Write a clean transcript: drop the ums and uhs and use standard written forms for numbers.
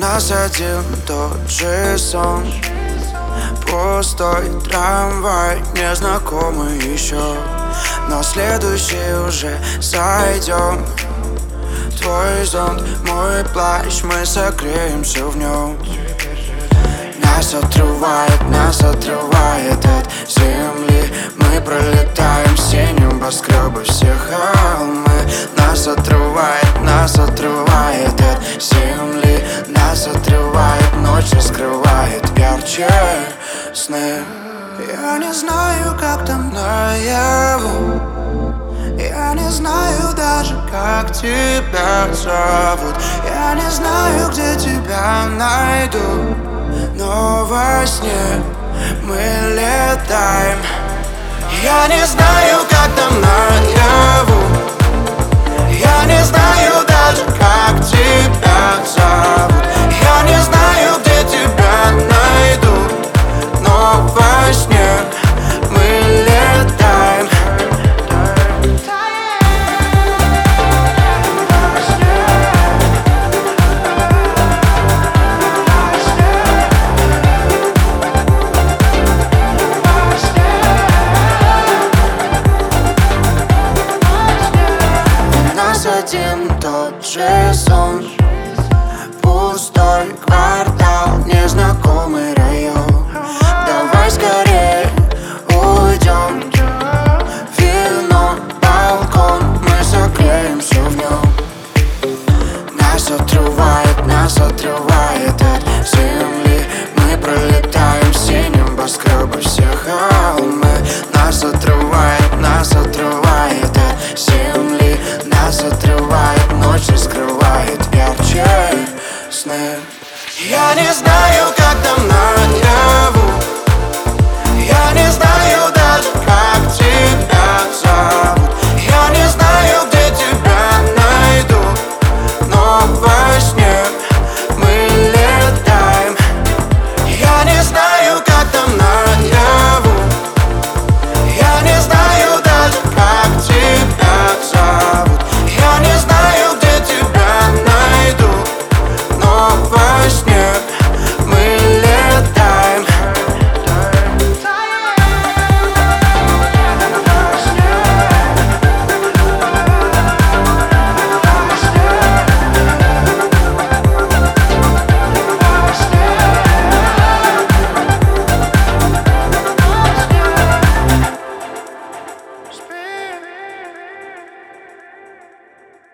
нас один тот же сон. Пустой трамвай, незнакомый еще, но следующий уже зайдем. Твой зонт, мой плащ, мы согреемся в нем. Нас отрывает от земли. Мы пролетаем все небоскребы, все холмы. Нас отрывает от земли. Нас отрывает, ночь раскрывает ярче сны. Я не знаю, как там наяву. Я не знаю даже, как тебя зовут. Я не знаю, где тебя найду, но во сне мы летаем. Я не знаю, как там наяву. Я не знаю даже, как тебя зовут. Я не знаю, где тебя найду, но во сне мы летаем. Один тот же сон. Пустой квартал, незнакомый